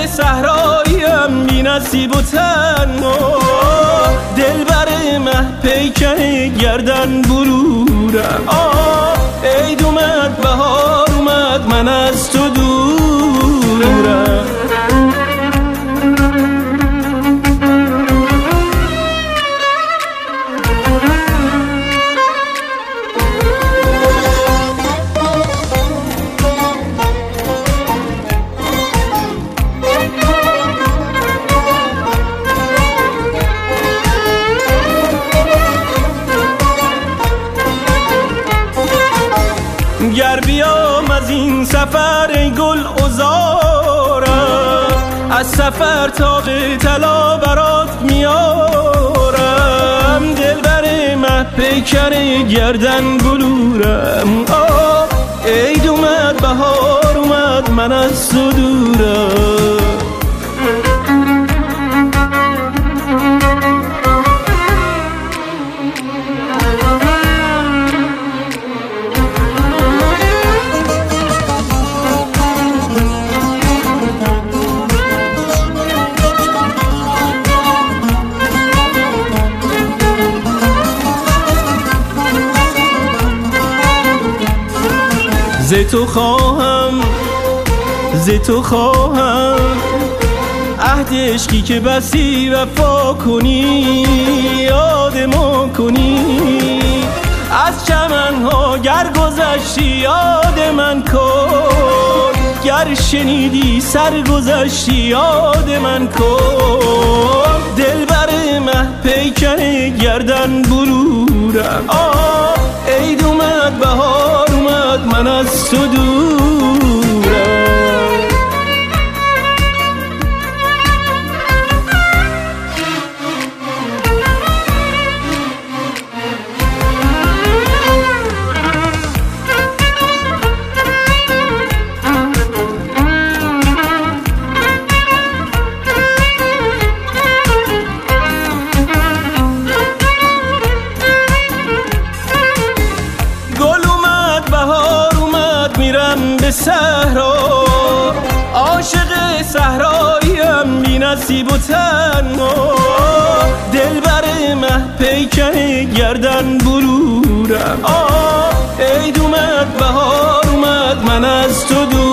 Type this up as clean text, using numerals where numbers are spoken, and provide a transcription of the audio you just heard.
صحراییم بی نصیب و تنها، دلبر مه پیکر گردن برورم. عید اومد بهار اومد من از تو دورم. گر بیام از این سفر گل عذارم، از سفر تاق طلا برات میارم. دلبر مه پیکر گردن بلورم. عید اومد بهار اومد من از تو دورم. ز تو خواهم عهد عشقی که بسی وفا کنی، یاد ما کنی. از چمنها گر گذشتی یاد من کن، گر شنیدی سرگذشتی یاد من کن. دلبر مه پیکر گردن برورم. عید اومد بهار اومد من از تو دورم. میرم به صحرا، عاشق صحراییم بی نصیب و تنها. دلبر مه پیکر گردن برورم. عید اومد بهار اومد من از تو دور.